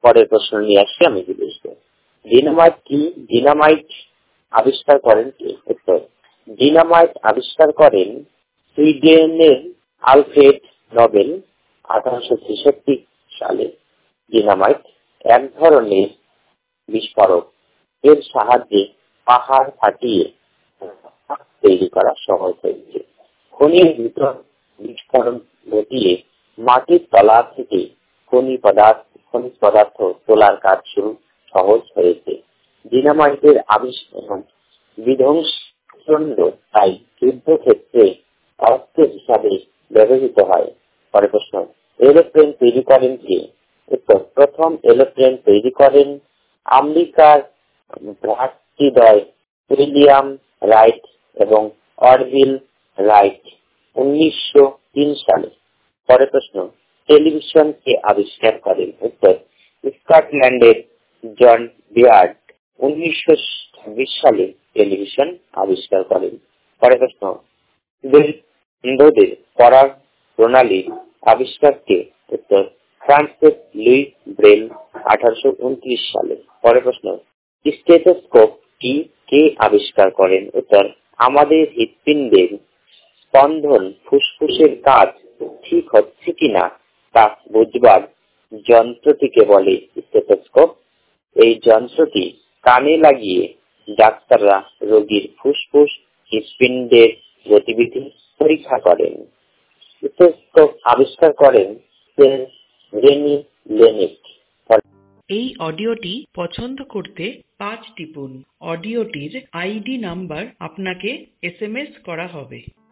পরের প্রশ্ন নিয়ে আসছি আমি বুঝবো। ডিনামাইট কি? ডিনামাইট আবিষ্কার করেন কে? উত্তর, ডিনামাইট আবিষ্কার করেন সুইডেনের আলফ্রেড নোবেল 1863 সালে। ডিনামাইট এক ধরনের বিস্ফোরক, এর সাহায্যে পাহাড় ফাটিয়ে তৈরি করা সহজ হয়েছে। খনির ভিতর বিস্ফোরণ ঘটিয়ে মাটির তলা থেকে খনিজ পদার্থ তোলার কাজ শুরু সহজ হয়েছে। ডিনামাইটের আবিষ্কার বিধ্বংসের জন্য তাই যুদ্ধক্ষেত্রে অস্ত্র হিসাবে ব্যবহৃত হয়। পরের প্রশ্ন, এরোপ্লেন তৈরি করেন কে? উত্তর, প্রথম এরোপ্লেন তৈরি করেন আমেরিকার ভ্রাতৃদ্বয় উইলিয়াম রাইট এবং অরভিল রাইট 1903 সালে। পরের প্রশ্ন, টেলিভিশন কে আবিষ্কার করেন? উত্তর, স্কটল্যান্ডের জন বিয়ার্ড 1926 সালে টেলিভিশন আবিষ্কার করেন। পরের প্রশ্ন, বৃদ্ধদের পড়ার প্রণালীর আবিষ্কার কে? উত্তর, ফ্রান্সিস লুই ব্রেল 1829 সালে। পরের প্রশ্ন, স্টেথোস্কোপ কি? কে আবিষ্কার করেন? উত্তর, আমাদের হৃৎপিণ্ডের স্পন্দন ফুসফুসের কাজ ঠিক হচ্ছে কিনা তা বুঝবার যন্ত্রটিকে বলে স্টেথোস্কোপ। এই যন্ত্রটি কানে লাগিয়ে ডাক্তাররা রোগীর ফুসফুস হৃৎপিণ্ডের গতিবিধি পরীক্ষা করেন। স্টেথোস্কোপ আবিষ্কার করেন রেনি লেনিক। এই অডিওটি পছন্দ করতে 5 টিপুন। অডিওটির আইডি নাম্বার আপনাকে SMS করা হবে।